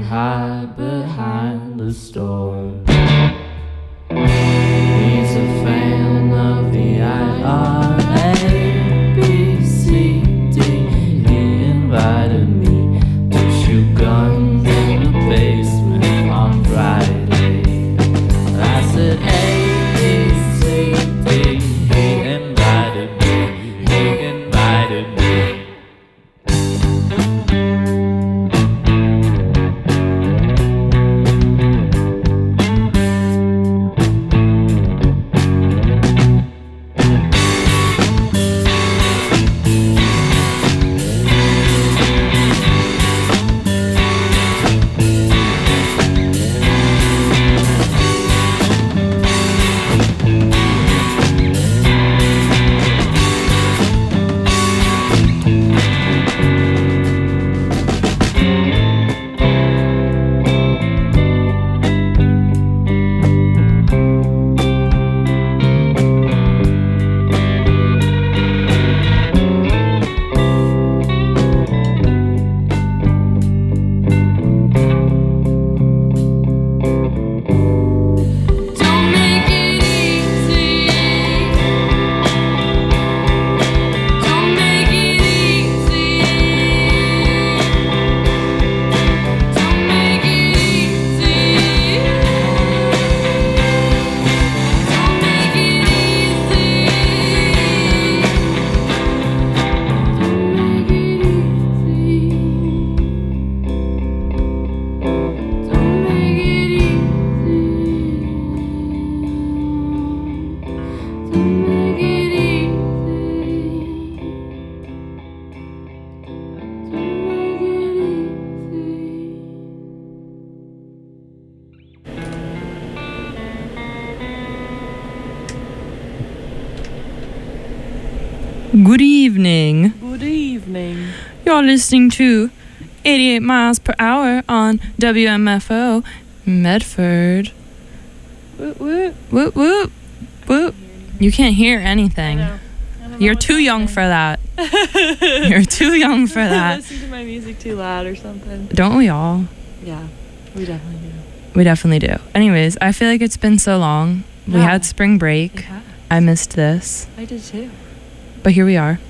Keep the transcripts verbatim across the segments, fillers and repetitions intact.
hide behind the storm. He's a fan of the I R A, B, C, D. He invited me to shoot guns in the basement on Friday. I said A, B, C, D. He invited me, he invited me. Good evening. Good evening. You're listening to eighty-eight miles per hour on W M F O Medford. Woot woot. Whoop whoop. Whoop. You can't hear anything. I know. I don't know You're what's too young happening. for that. You're too young for I that. listen to my music too loud or something. Don't we all? Yeah, we definitely do. We definitely do. Anyways, I feel like it's been so long. We Yeah. had spring break. Yeah, I missed this. I did too. But here we are.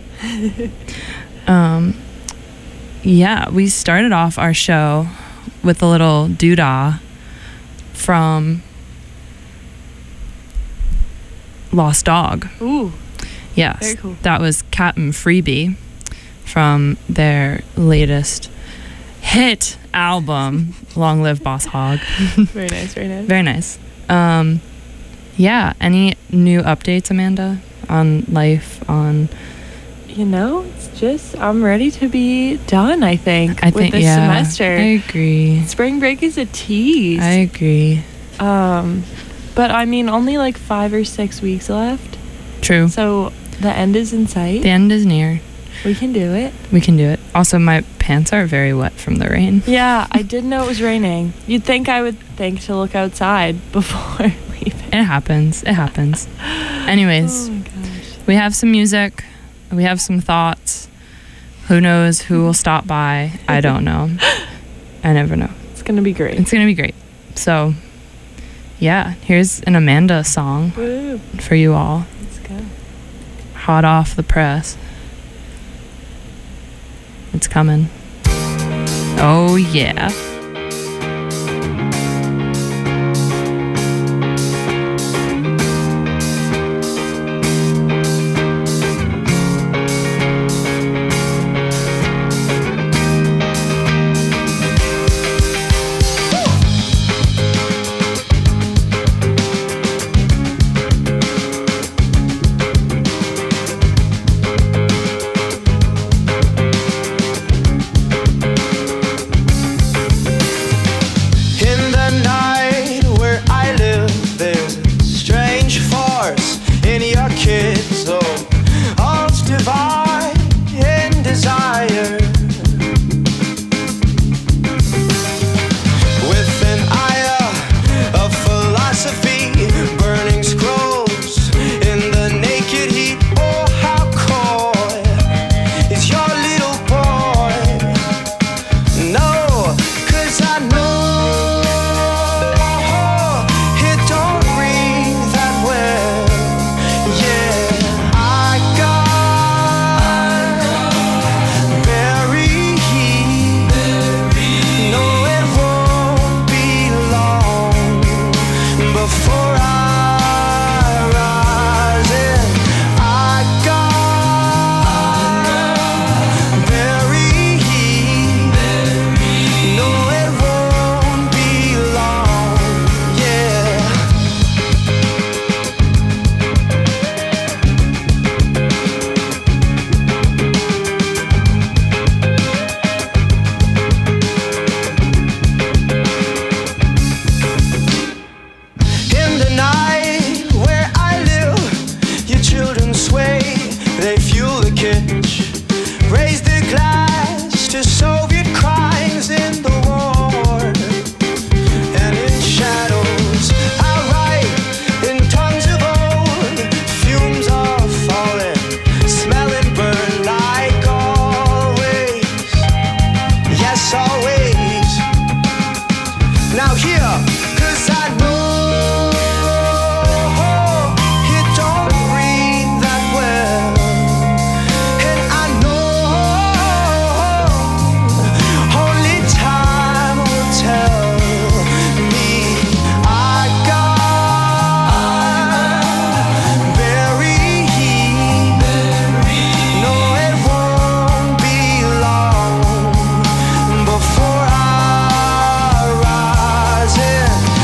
um, yeah, we started off our show with a little doodah from Lost Dog. Ooh, Yes, very cool. that was Captain Freebie from their latest hit album, Long Live Boss Hog. Very nice, very nice. Very nice. Um, yeah, any new updates, Amanda, on life, on... You know, it's just, I'm ready to be done, I think, I with think, this yeah, semester. I agree. Spring break is a tease. I agree. um, but I mean, only like five or six weeks left. True. So the end is in sight. The end is near. We can do it. We can do it. Also, my pants are very wet from the rain. Yeah, I didn't know it was raining. You'd think I would think to look outside before leaving. It happens. It happens. Anyways, Oh my gosh. we have some music. We have some thoughts. Who knows who will stop by? I don't know. I never know. It's gonna be great. It's going to be great. So, yeah, here's an Amanda song Woo. for you all. Let's go. Hot off the press. It's coming. Oh, yeah. Thank out here, 'cause I know you don't breathe that well. And I know only time will tell me I got buried. No, it won't be long before I rise and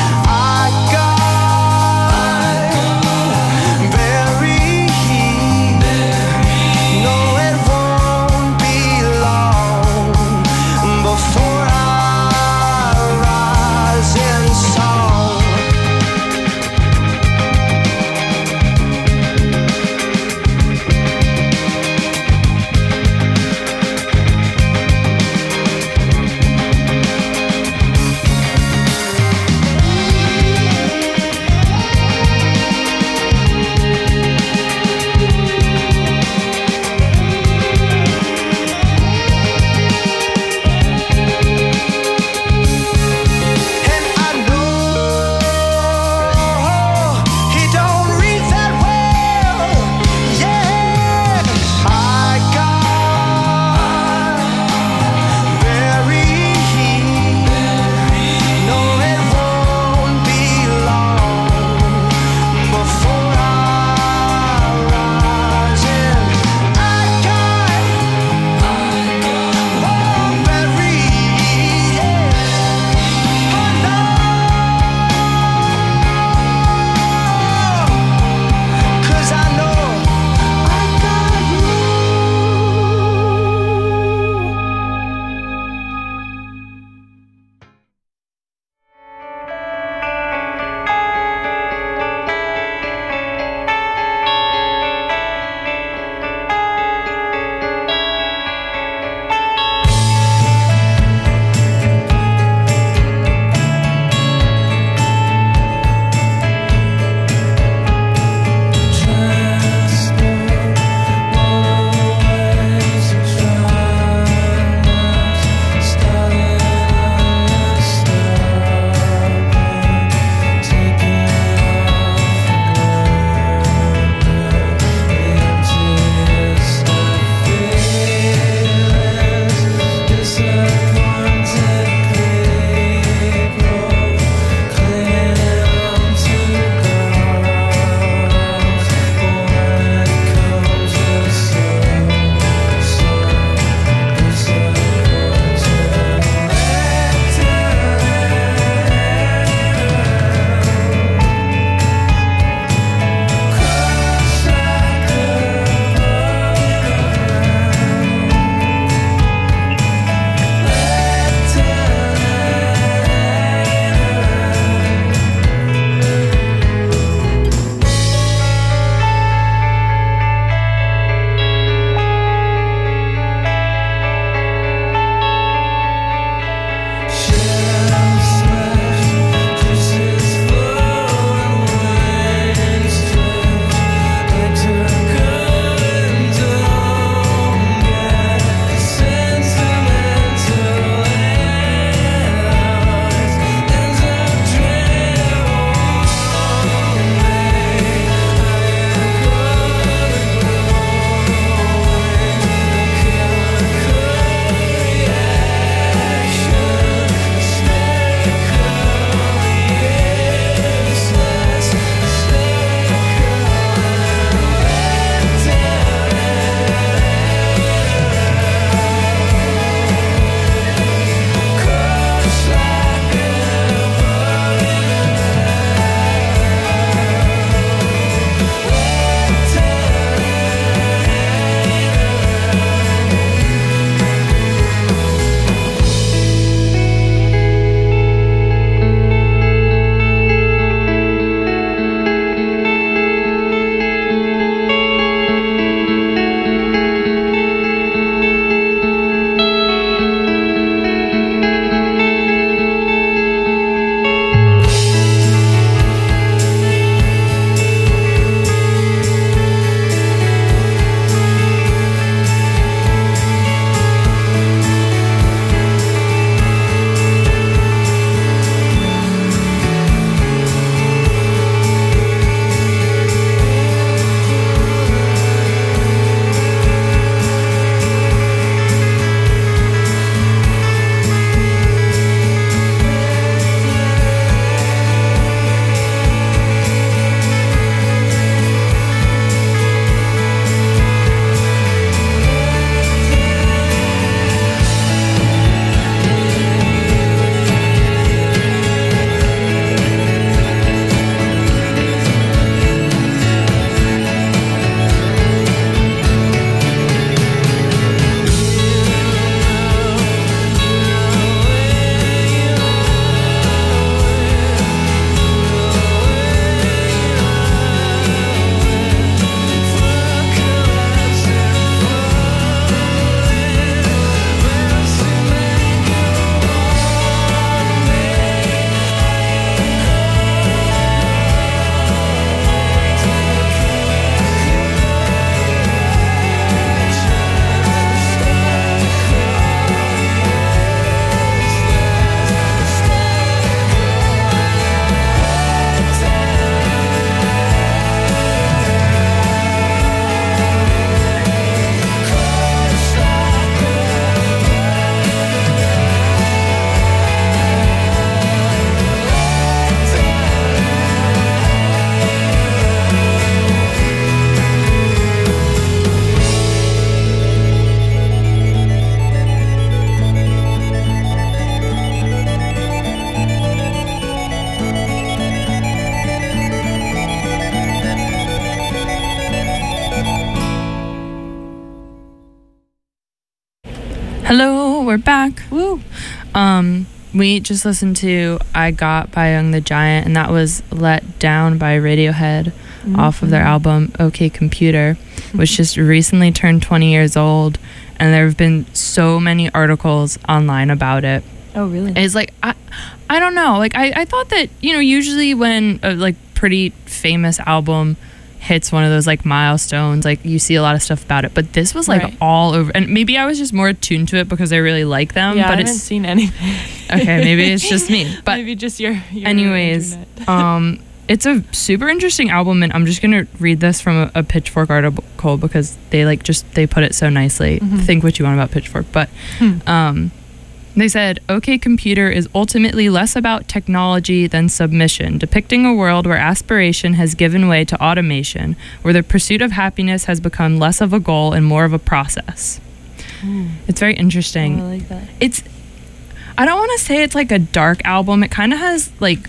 we're back. Woo. Um, we just listened to I Got by Young the Giant, and that was Let Down by Radiohead mm-hmm. off of their album OK Computer, which just recently turned twenty years old, and there have been so many articles online about it. Oh, really? It's like, I, I don't know. Like, I, I thought that, you know, usually when a, like, pretty famous album hits one of those like milestones, like you see a lot of stuff about it, but this was like right. all over, and maybe I was just more attuned to it because I really like them. Yeah, but I haven't it's seen anything. Okay, maybe it's just me, but maybe just your, your anyways internet. um it's a super interesting album, and I'm just gonna read this from a, a Pitchfork article because they like just they put it so nicely. Mm-hmm. Think what you want about Pitchfork, but hmm. um they said, OK Computer is ultimately less about technology than submission, depicting a world where aspiration has given way to automation, where the pursuit of happiness has become less of a goal and more of a process. Ooh. It's very interesting. Oh, I like that. It's, I don't want to say it's like a dark album. It kind of has like,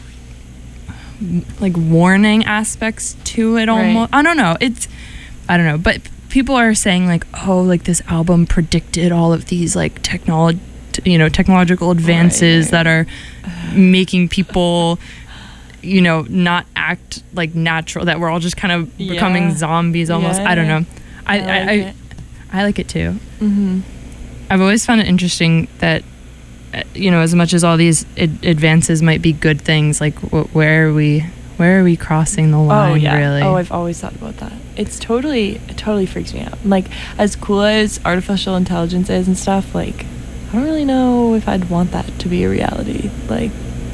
like warning aspects to it almost. Right. I don't know. It's, I don't know. But people are saying like, oh, like this album predicted all of these like technology, you know, technological advances right, right. that are making people, you know, not act like natural, that we're all just kind of yeah. becoming zombies almost. Yeah, I don't yeah. know. I I like, I, I, it. I like it too. Mm-hmm. I've always found it interesting that, uh, you know, as much as all these ad- advances might be good things, like wh- where are we, where are we crossing the line? Oh yeah. Really? Oh, I've always thought about that. It's totally, it totally freaks me out. Like, as cool as artificial intelligence is and stuff, like, I don't really know if I'd want that to be a reality. Like,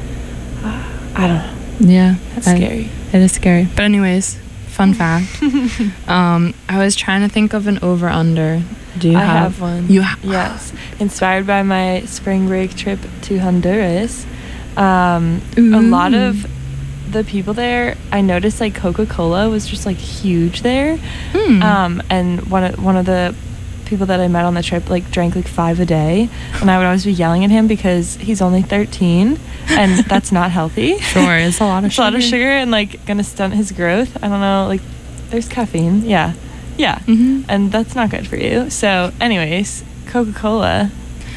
uh, I don't know. Yeah, That's I- scary. It is scary. But anyways, fun fact. um, I was trying to think of an over under. Do you I have, have one. You ha- Yes. Inspired by my spring break trip to Honduras. Um, a Ooh. lot of the people there, I noticed like Coca-Cola was just like huge there. Hmm. Um, and one of, one of the people that I met on the trip like drank like five a day, and I would always be yelling at him because he's only thirteen and that's not healthy. Sure, it's a lot of It's a sugar. lot of sugar and like gonna stunt his growth. I don't know, like there's caffeine. Yeah. Yeah. Mm-hmm. And that's not good for you. So anyways, Coca-Cola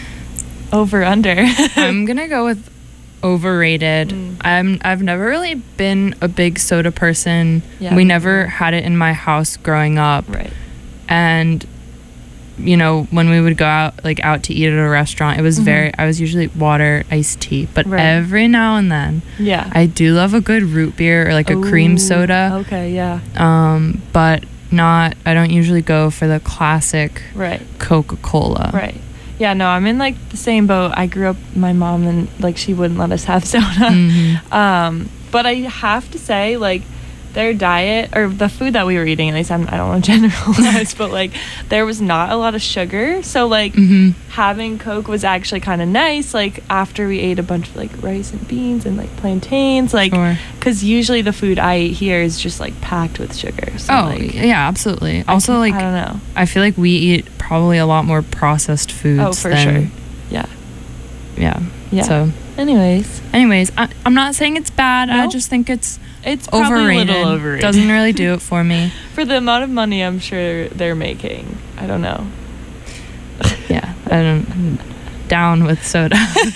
over under. I'm gonna go with overrated. Mm. I'm I've never really been a big soda person. Yeah, we me never neither. had it in my house growing up. Right. And you know, when we would go out like out to eat at a restaurant, it was Mhm. very I was usually water, iced tea. But Right. every now and then Yeah. I do love a good root beer or like a cream Ooh, soda. Okay, yeah. Um, but not I don't usually go for the classic Right. Coca-Cola. Right. Yeah, no, I'm in like the same boat. I grew up, my mom, and like she wouldn't let us have soda. Mhm. Um, but I have to say, like, their diet or the food that we were eating, at least I'm, I don't want to generalize, but like there was not a lot of sugar. So like Mhm. having Coke was actually kind of nice. Like after we ate a bunch of like rice and beans and like plantains, like Sure. because usually the food I eat here is just like packed with sugar. So, Oh, like, yeah, absolutely. I Also, can- like, I don't know. I feel like we eat probably a lot more processed foods. Oh, for than, sure. Yeah. Yeah. Yeah. So, Anyways, anyways, I, I'm not saying it's bad. I No? just think it's it's probably overrated. a little overrated. Doesn't really do it for me. For the amount of money I'm sure they're making. I don't know. Yeah, I don't. Down with soda.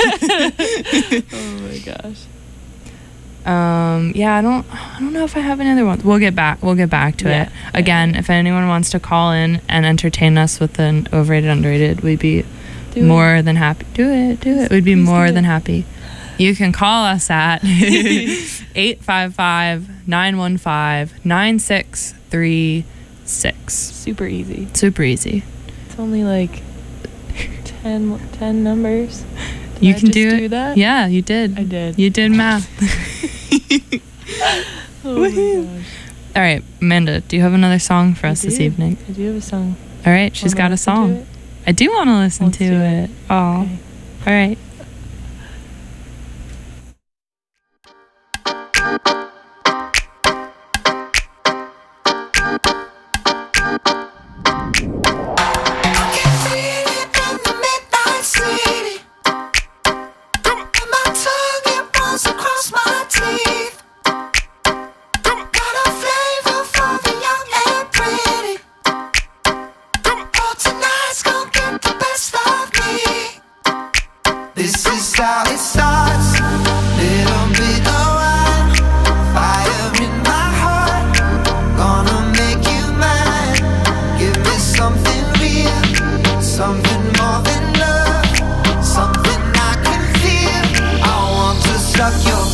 Oh my gosh. Um, yeah, I don't. I don't know if I have any other ones. We'll get back. We'll get back to Yeah, it yeah, again. yeah. If anyone wants to call in and entertain us with an overrated, underrated, we'd be Do more than happy. Do it. Do it. We'd be Please more do than it. happy. You can call us at eight five five, nine one five, nine six three six. Super easy. Super easy. It's only like ten, ten numbers. Did You I can just do, do it. that? Yeah, you did. I did. You did math. Oh my gosh. All right, Amanda, do you have another song for I us this do. evening? I do have a song. All right, she's Wanna got a listen to song. it? I do want to listen Let's to do it. it. Oh, Okay. all right. Tonight's gonna get the best of me.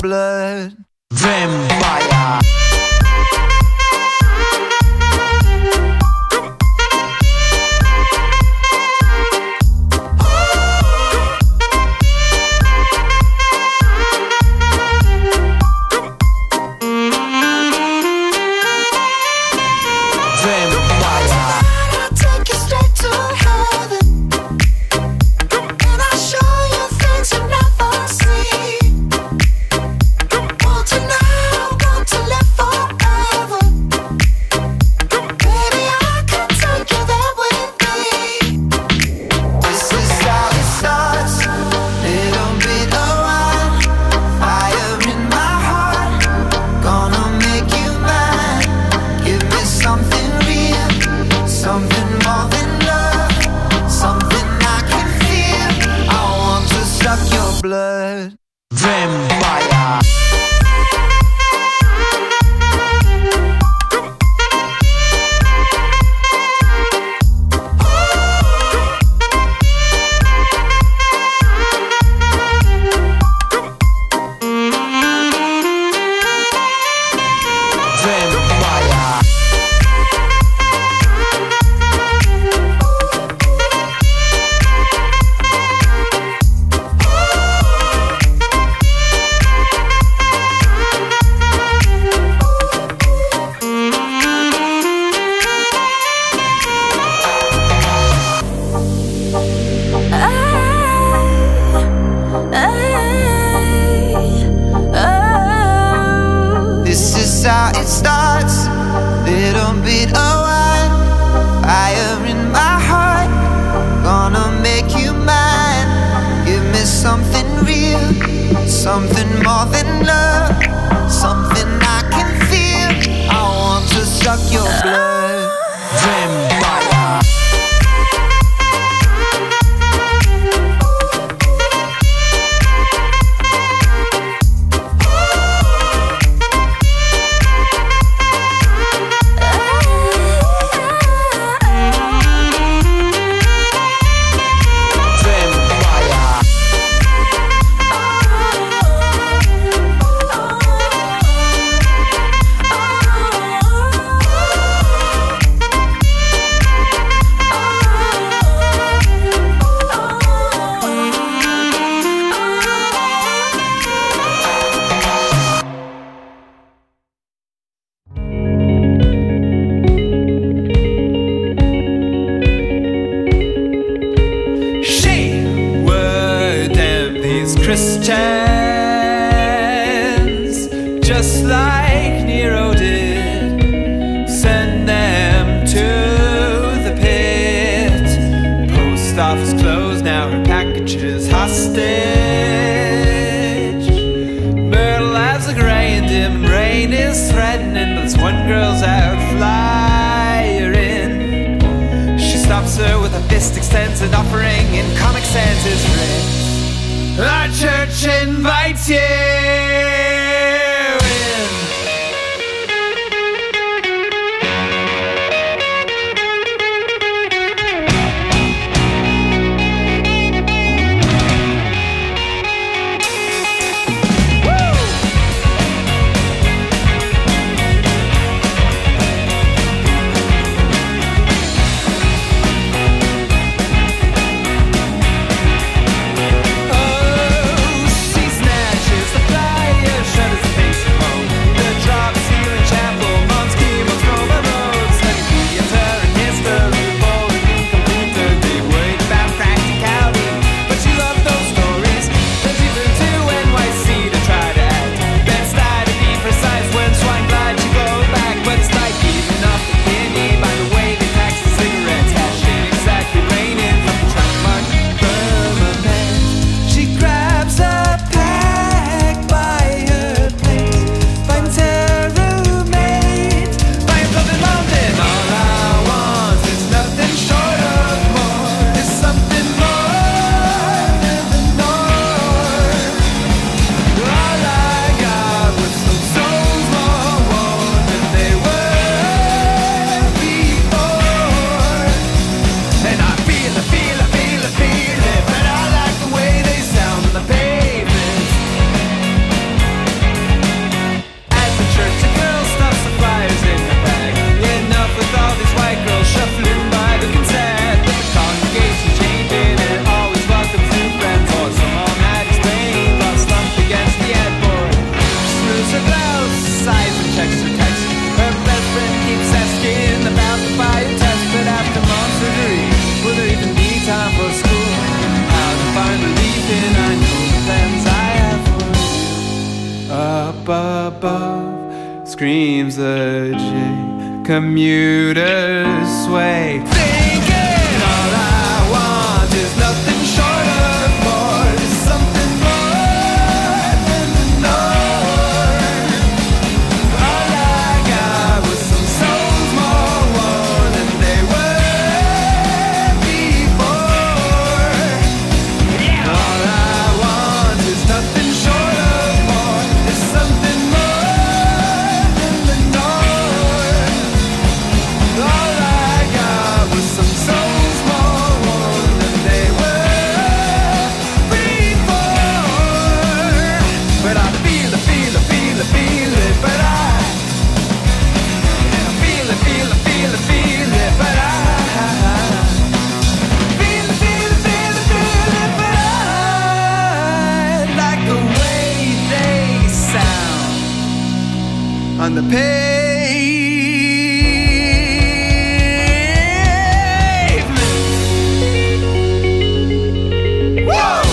blood. Vampire. Blood. Vampire. This is how it starts. Little bit of wine, fire in my heart. Gonna make you mine. Give me something real, something more than love, something I can feel. I want to suck your blood. Vampire. Christians, just like Nero did, send them to the pit. Post office closed, now her package is hostage. Myrtle has a grey and dim, rain is threatening, but this one girl's out flying. She stops her with a fist extends, an offering in Comic Sans is written. Our church invites you in. above screams the J. Commuters sway, thinking all I want is nothing short of more, is something more than the norm. All I got was some souls more worn than they were before. All I want is nothing short of more, is something more than the norm. All I got was some souls more worn than they were before. But I feel it, feel it, feel it, feel it, but I feel it, feel it, feel it, feel it, but I feel it, feel it, feel it, feel it, but I like the way they sound on the pavement. Whoa!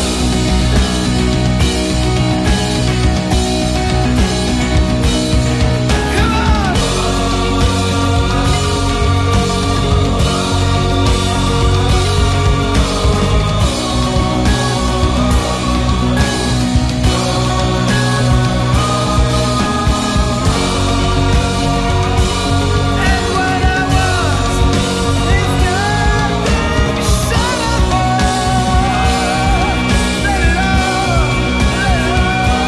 Come on! And what I want is nothing short of more. Let it all, let it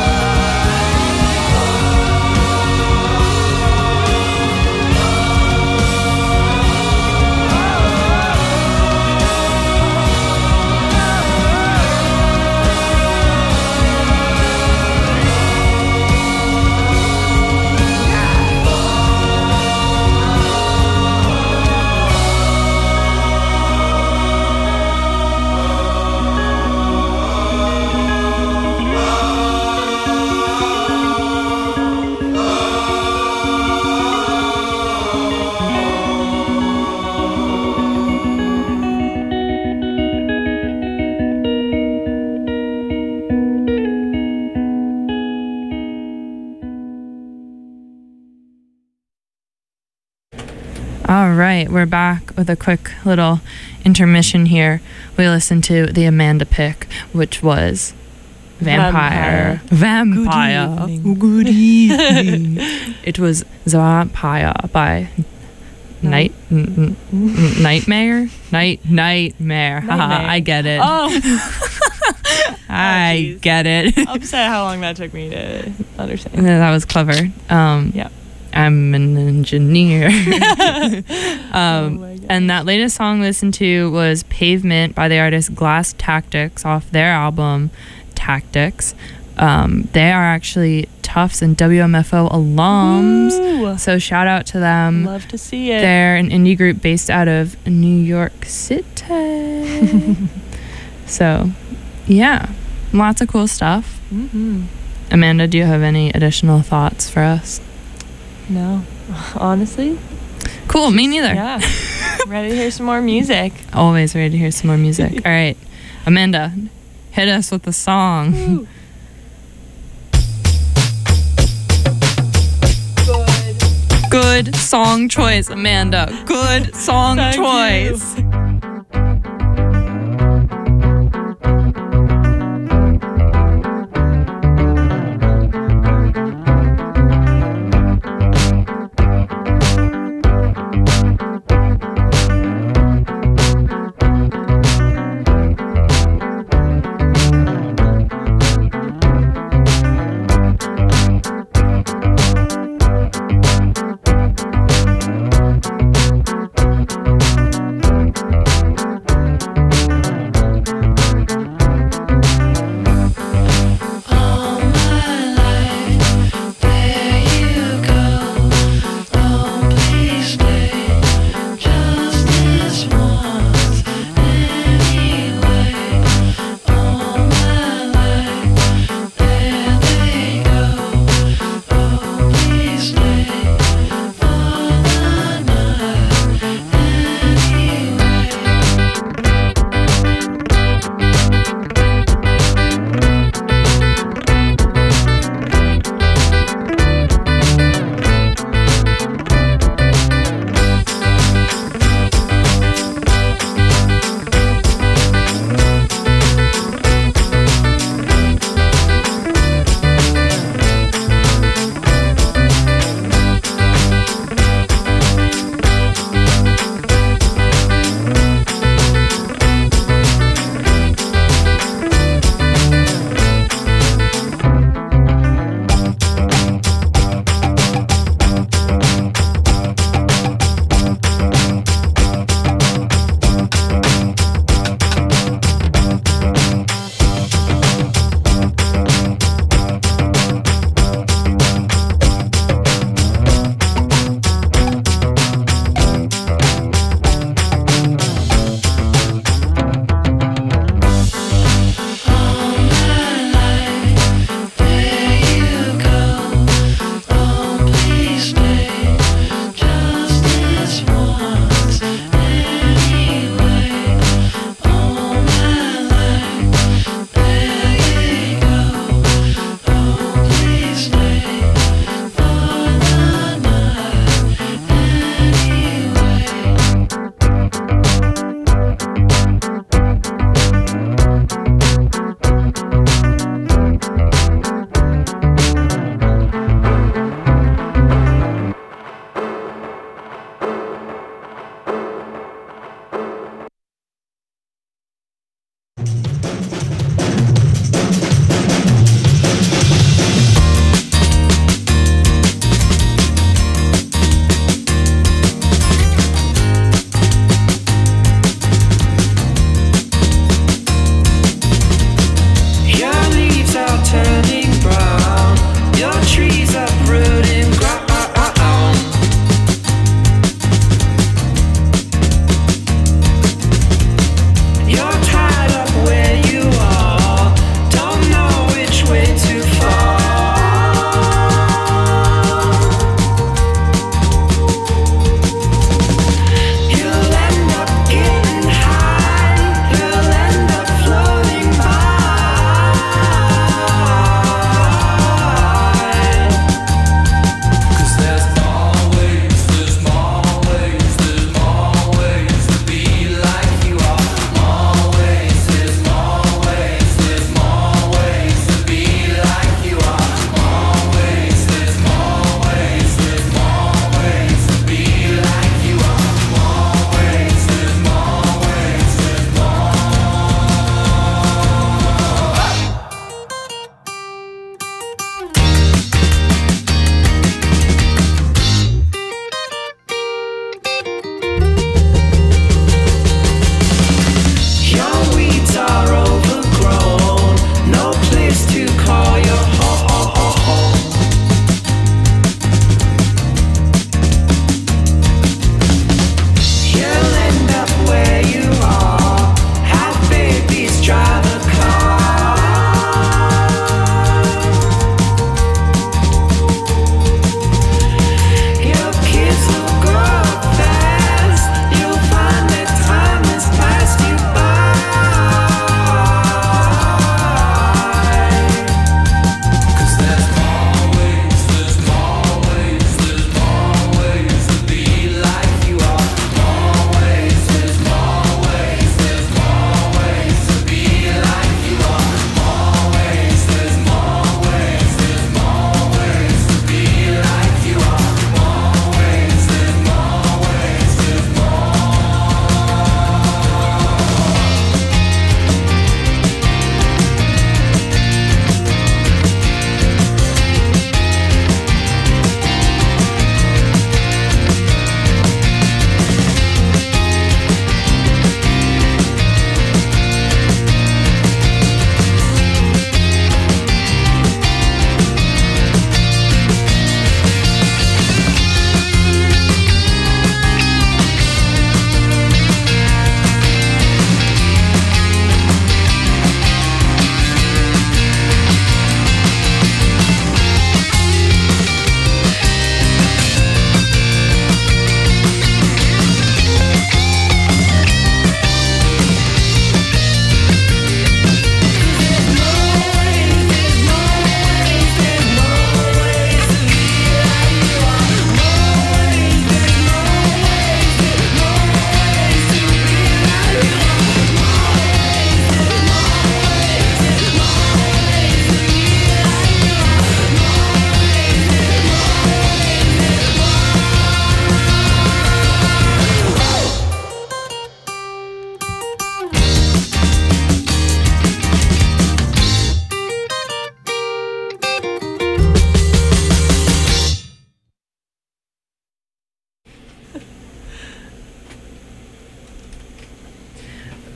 All right, we're back with a quick little intermission here. We listened to the Amanda pick, which was Vampire. Vampire. Good evening. Good evening. It was The Vampire by Night n- n- Nightmare? Night Nightmare. Haha, Nightmare. I get it. Oh, I jeez. get it. upset how long that took me to understand. That was clever. Um, Yeah. I'm an engineer. um, Oh my gosh. and that latest song listened to was Pavement by the artist Glass Tactics off their album Tactics. Um, they are actually Tufts and W M F O alums. Ooh. So shout out to them. Love to see it. They're an indie group based out of New York City. So, yeah, lots of cool stuff. Mm-hmm. Amanda, do you have any additional thoughts for us? No, honestly, Cool, me neither. yeah. Ready to hear some more music? Always ready to hear some more music. All right, Amanda, hit us with the song. Woo. Good song choice, Amanda. Good song Thank you. choice.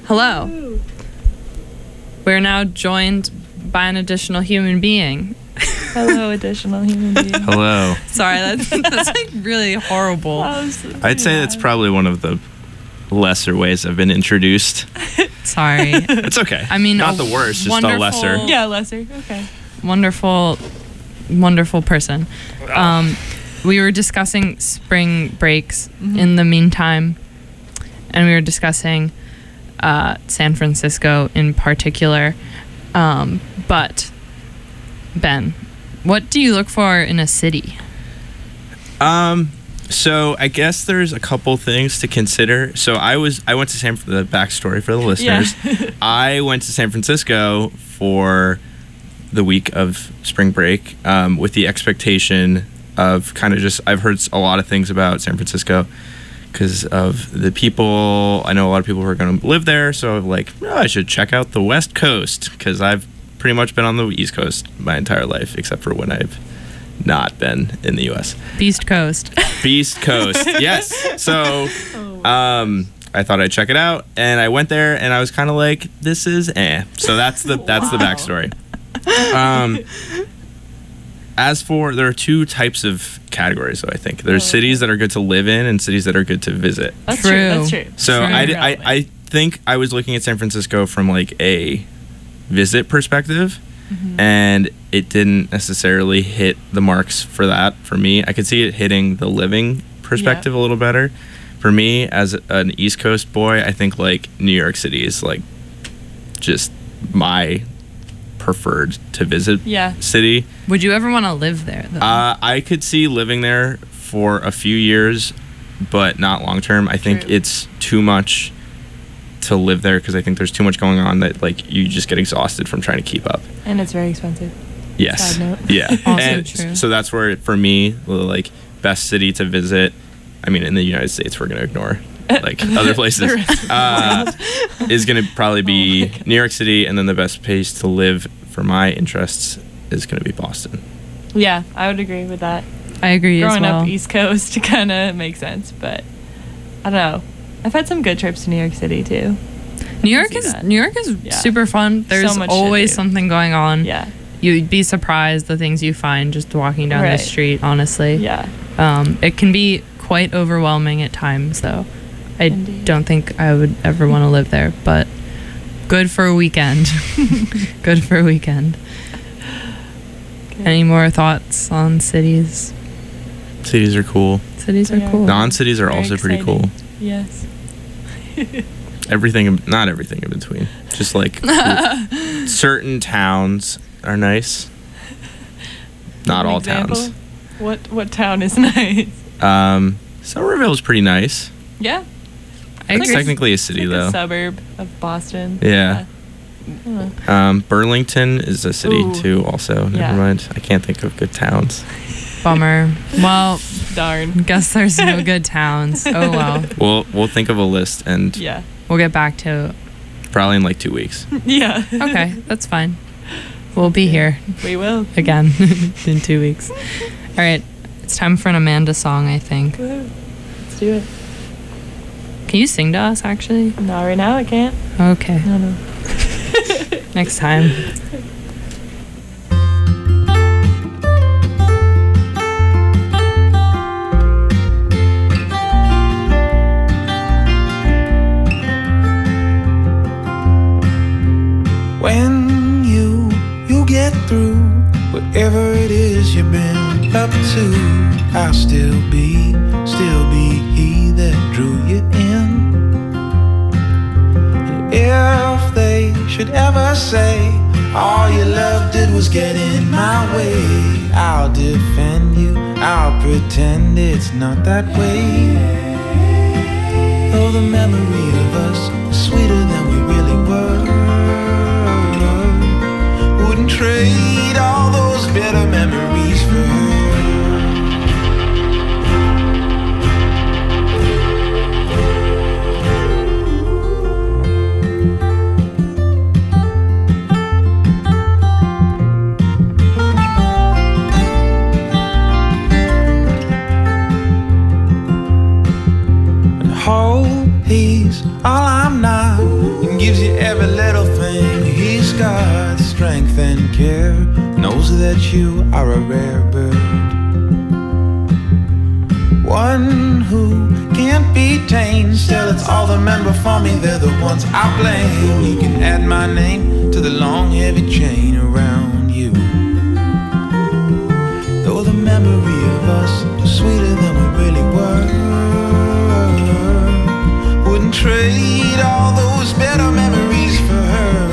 Hello. We're now joined by an additional human being. Hello, additional human being. Hello. Sorry, that's, that's like really horrible. Was, I'd say that's probably one of the lesser ways I've been introduced. Sorry. It's okay. I mean, not a the worst, just a wonderful- lesser. Yeah, lesser. Okay. Wonderful, wonderful person. Um, we were discussing spring breaks Mhm. in the meantime, and we were discussing uh, San Francisco in particular. Um, but, Ben, what do you look for in a city? Um, so I guess there's a couple things to consider. So I was I went to San the backstory for the listeners. Yeah. I went to San Francisco for the week of spring break um, with the expectation of kind of just I've heard a lot of things about San Francisco because of the people. I know a lot of people who are going to live there, so I'm like, oh, I should check out the West Coast because I've pretty much been on the East Coast my entire life, except for when I've not been in the U S Beast Coast. Beast Coast, yes. So, um, I thought I'd check it out, and I went there, and I was kind of like, "This is eh." So that's the that's the Wow. backstory. Um, as for there are two types of categories, though. I think there's Oh, cities that are good to live in, and cities that are good to visit. That's True. true. That's true. So True. I, I I think I was looking at San Francisco from like a visit perspective. Mhm. And it didn't necessarily hit the marks for that for me. I could see it hitting the living perspective a little better. For me, as an East Coast boy, I think like New York City is like just my preferred to visit Yeah. city. Would you ever want to live there, though? Uh, I could see living there for a few years, but not long term. I think True. it's too much to live there because I think there's too much going on that like you just get exhausted from trying to keep up. And it's very expensive. Yes. Side note. Yeah. Also and true. so that's where for me, the like best city to visit. I mean, in the United States, we're gonna ignore like other places. The rest of the uh, is gonna probably Oh be my God. New York City, and then the best place to live for my interests is gonna be Boston. Yeah, I would agree with that. I agree as Growing well. up East Coast kind of makes sense, but I don't know. I've had some good trips to New York City too. New York see is that. New York is Yeah. super fun. There's much to always do. something going on. Yeah. You'd be surprised the things you find just walking down Right. the street, honestly. Yeah. Um, it can be quite overwhelming at times, though. I Indeed. don't think I would ever want to live there, but good for a weekend. Good for a weekend. Good. Any more thoughts on cities? Cities are cool. Cities are Yeah. cool. Non-cities are Very also pretty exciting. cool. Yes. Everything, in- not everything in between. Just like cool. Certain towns are nice. Not An all example? towns. What what town is nice? Um, Somerville's pretty nice. Yeah. I It's agree. technically a city Like though. a suburb of Boston. Yeah. Yeah. Um, Burlington is a city Ooh. too. Also, never Yeah. mind. I can't think of good towns. Bummer. Well, Darn. guess there's no good towns. Oh well. We'll we'll think of a list and Yeah. We'll get back to it. probably in like two weeks. Yeah. Okay, that's fine. We'll be here We will. again in two weeks. All right, it's time for an Amanda song, I think. Woo. Let's do it. Can you sing to us, actually? No, right now I can't. Okay, No, no. next time. When you you get through whatever it is you've been up to, I'll still be, still be he that drew you in. And if they should ever say all your love did was get in my way, I'll defend you, I'll pretend it's not that way. Though the memory of us is sweeter than we really were, wouldn't trade all those bitter memories for her. And hope he's all I'm not, and gives you every little thing. He's got strength and care, knows that you are a rare bird, one who can't be tamed. Still, it's all the member for me, they're the ones I blame. You can add my name to the long heavy chain around you. Though the memory of us was sweeter than we really were, wouldn't trade all those better memories for her.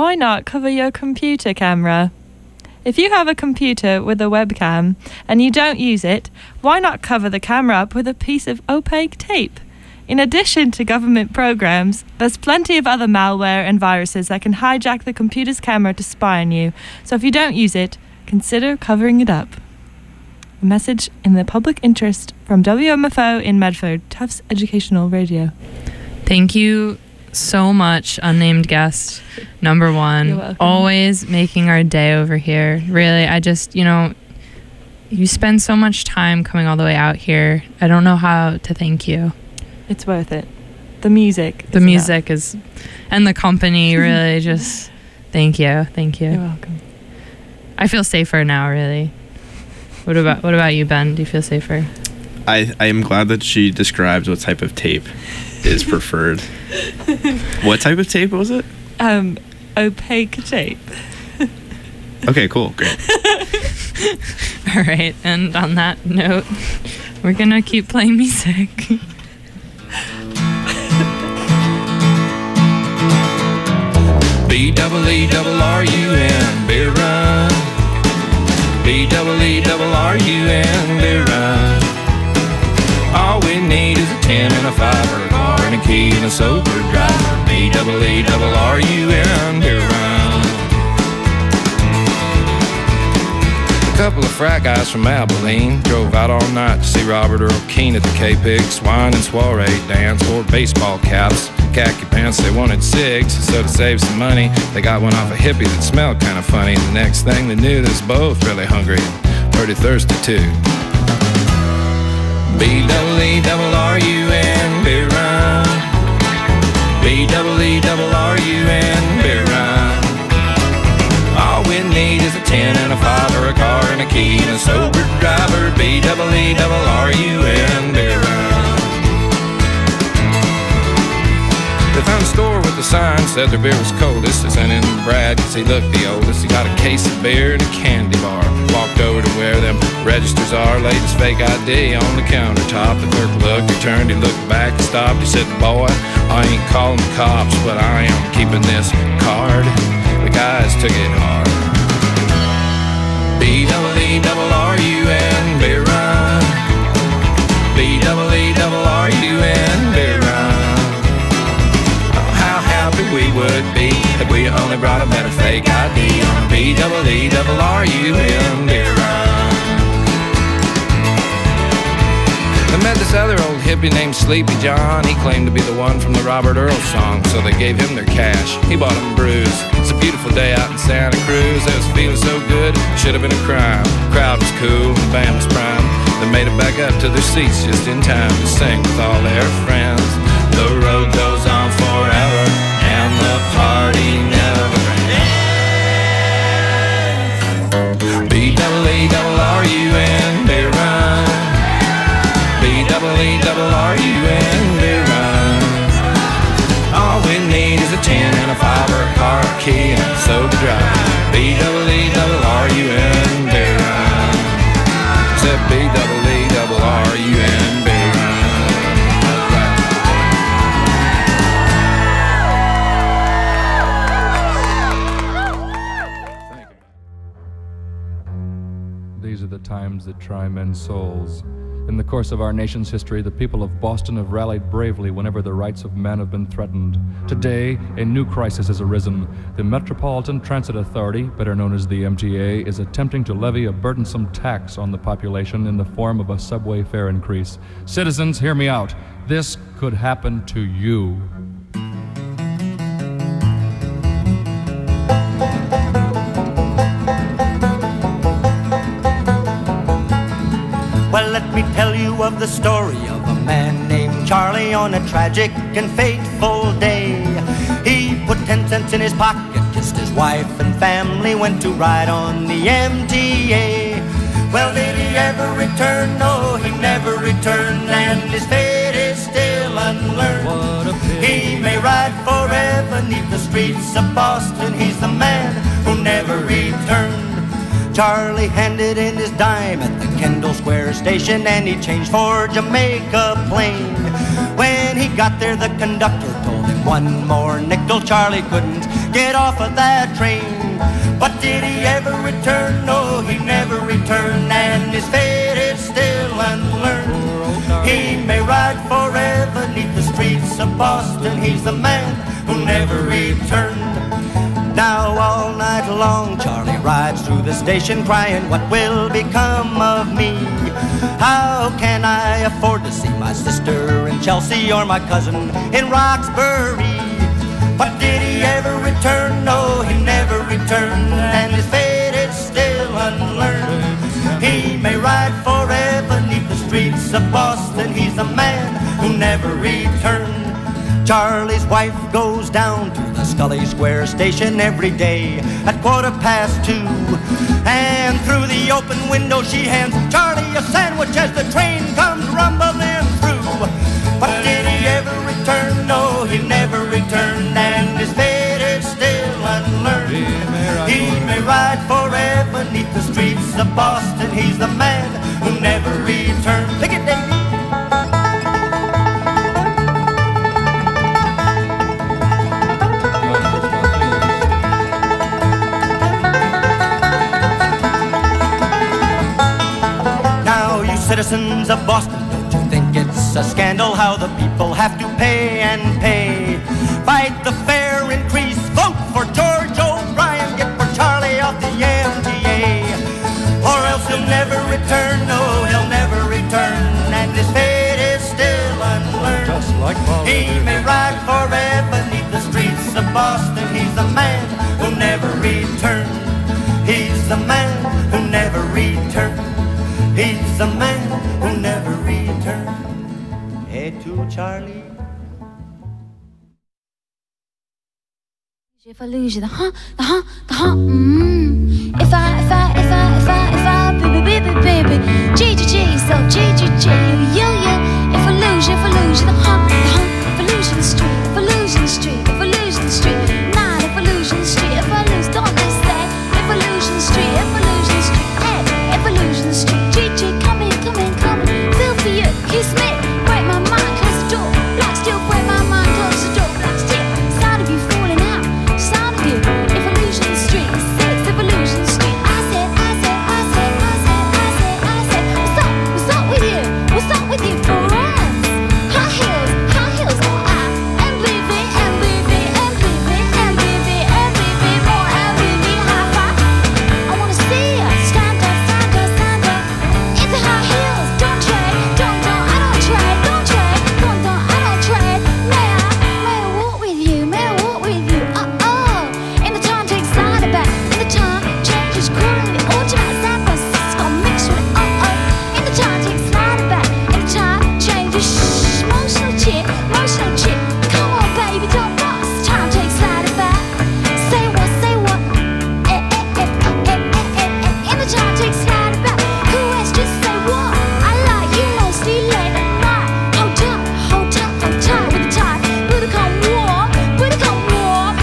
why not cover your computer camera? If you have a computer with a webcam and you don't use it, why not cover the camera up with a piece of opaque tape? In addition to government programs, there's plenty of other malware and viruses that can hijack the computer's camera to spy on you. So if you don't use it, consider covering it up. A message in the public interest from W M F O in Medford, Tufts Educational Radio. Thank you so much, unnamed guest number one. You're welcome. Always making our day over here. Really, I just, you know, you spend so much time coming all the way out here. I don't know how to thank you. It's worth it. The music. The is music enough. is, and the company, really, just thank you, thank you. You're welcome. I feel safer now, really. What about what about you, Ben? Do you feel safer? I, I am glad that she describes what type of tape is preferred. What type of tape was it? Um, opaque tape. Okay, cool, great. All right, and on that note, we're gonna keep playing music. B double E double R U N, beer run. B double E double R U N, beer run. All we need is a ten and a five or a car and a key and a sober driver. B double E double R U N, beer run. A couple of frat guys from Abilene drove out all night to see Robert Earl Keen at the K-Pig Swine and Soiree dance. Wore baseball caps, khaki pants, they wanted cigs, so to save some money they got one off a hippie that smelled kind of funny. The next thing they knew, they was both really hungry and pretty thirsty too. B double E double R U N, beer run. B double E double R U N, beer run. All we need is a ten and a five or a car and a key and a sober driver. B double E double R U N, beer run. They found a store with a sign said their beer was coldest. They sent in Brad cause he looked the oldest. He got a case of beer and a candy bar. Walked over to where them registers are, laid his fake I D on the countertop. The clerk looked, he turned, he looked back, he stopped. He said, boy, I ain't calling the cops, but I am keeping this card. The guys took it hard. B double E double R U N, beer run. B double E double R U N, beer run. We would be if we only brought a better fake I D on a B double E double R U N beer run. They met this other old hippie named Sleepy John. He claimed to be the one from the Robert Earl song, so they gave him their cash. He bought them brews. It's a beautiful day out in Santa Cruz. They was feeling so good, should have been a crime. Crowd was cool, the band was prime. They made it back up to their seats just in time to sing with all their friends. The road goes on forever, and the party never ends. B double E double R U N, beer run. B double E double R U N, beer run. All we need is a ten and a five or a car key and a sober drive. B double E double R U N, beer run. Said B double E double R U N, beer run. These are the times that try men's souls. In the course of our nation's history, the people of Boston have rallied bravely whenever the rights of men have been threatened. Today, a new crisis has arisen. The Metropolitan Transit Authority, better known as the M T A, is attempting to levy a burdensome tax on the population in the form of a subway fare increase. Citizens, hear me out. This could happen to you. Well, let me tell you of the story of a man named Charlie on a tragic and fateful day. He put ten cents in his pocket, kissed his wife and family, went to ride on the M T A. Well, did he ever return? No, he never returned, and his fate is still unlearned. What a pity. He may ride forever neath the streets of Boston. He's the man who never returned. Charlie handed in his dime at the Kendall Square station, and he changed for Jamaica Plain. When he got there, the conductor told him one more nickel. Charlie couldn't get off of that train. But did he ever return? No, he never returned, and his fate is still unlearned. He may ride forever neath the streets of Boston. He's the man who never returned. Now all night long Charlie rides through the station crying, what will become of me? How can I afford to see my sister in Chelsea or my cousin in Roxbury? But did he ever return? No, he never returned, and his fate is still unlearned. He may ride forever neath the streets of Boston. He's the man who never returned. Charlie's wife goes down to the Scully Square station every day at quarter past two, and through the open window she hands Charlie a sandwich as the train comes rumbling through. But did he ever return? No, he never returned, and his fate is still unlearned. He may ride forever neath the streets of Boston. He's the man who never returned. Pick it, Davey. Citizens of Boston, don't you think it's a scandal how the people have to pay and pay? Fight the fare increase, vote for George O'Brien, get for Charlie off the M T A, or else he'll never return. No, he'll never return, and his fate is still unlearned. Just like he may ride forever neath the streets of Boston. He's the man who never returned. He's the man who never returned. He's the man who never returned. Hey, to Charlie. If I lose you, the huh, the huh, the huh, mmm. If I, if I, if I, if I, if I, baby, baby, baby, G, G, G, so G, G, G, you, you. If I lose you, if I lose you, the huh, the huh. If I lose you in the street, if I lose you in the street, if I lose you in the street, nah, if I lose you in the street, if I lose, don't miss that. If I lose you in the street, if I lose you in the street, hey, if I lose you in the street, G, G, come in, come in, come in, feel for you, kiss me, break my mind, close the door, black steel, break my mind, close the door, black steel, sound of you falling out, sound of you, if I lose you in the street, six, if I lose you in the street, I said, I said, I said, I said, I said, I said, what's up, what's up with you, what's up with you for us, high heels, high heels, oh, I, M B V, M B V, M B V, M B V, M B V, more M B V, high five, I wanna see you, stand up, stand up, stand up, in the high heels, don't trade, don't, don't, I don't trade, don't trade, don't, don't, I don't trade, may I, may I walk with you, may I walk with you, uh oh, in the time takes slide back, in the time changes currently, automatic San Francisco mixed with it, uh oh, in the time takes slide back, in the time changes, shh, emotional chick, emotional chick, come on baby, don't bust, time takes slide back, say what, say what, eh, eh, eh, eh, eh, eh, eh, in the time takes slide back, who else just say what, I like you mostly late at night, hold up, hold up, hold tight with the tie, Buddha come warm, Buddha come warm,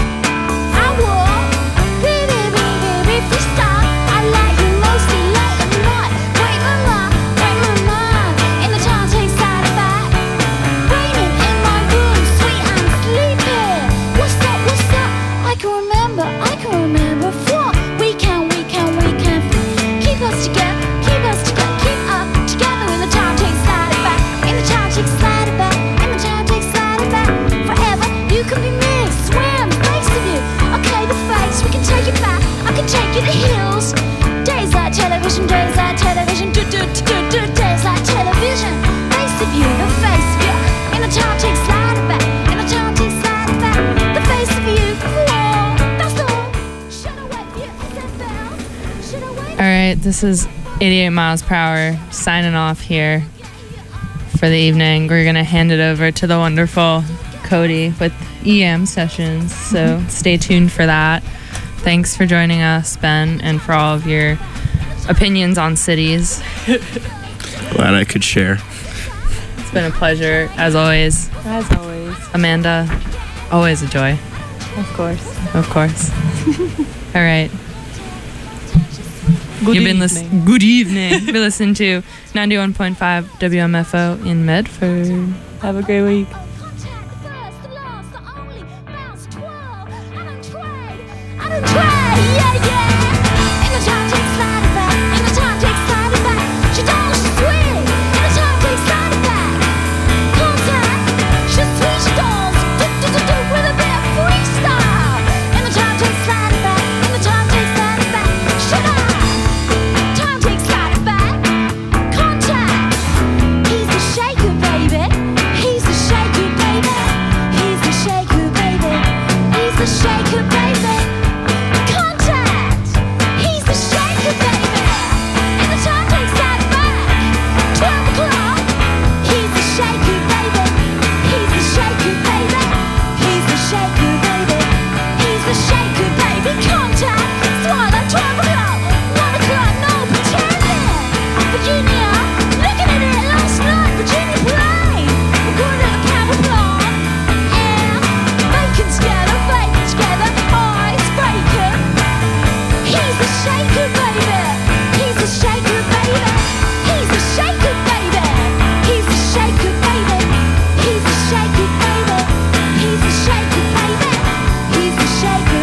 I walk, baby, baby, baby, freestyle, I like you mostly late at night, break my mind, break my mind, in the time takes slide back, raining in my room, sweet and sleepy, what's up, what's up, I can remember, I can remember, what, we can, we can, we can, keep us together, keep us together, keep us together, in the time takes slide back, in the time takes slide back, in the time takes slide back, forever, you can be me, swear I'm the face of you, okay, the face, we can take it back, I can take you to hills, days like television, days like television, do, do, do, do, do, days like television, face of you, the face of you, in the time takes slide back, in the time takes slide back, the face of you, whoa, that's all, should I wait for you, S F L, should I wait? All right, this is eighty-eight miles per hour signing off here for the evening. We're going to hand it over to the wonderful Cody with E M sessions. So stay tuned for that. Thanks for joining us, Ben, and for all of your opinions on cities. Glad I could share. It's been a pleasure, as always. As always. Amanda, always a joy. Of course. Of course. All right. Good You've been evening. listening. Good evening. You've been listening to ninety-one point five W M F O in Medford. Have a great week. The first, the last, the only, bounce, twirl, and I'm trained. He's a shaker, baby. He's a shaker.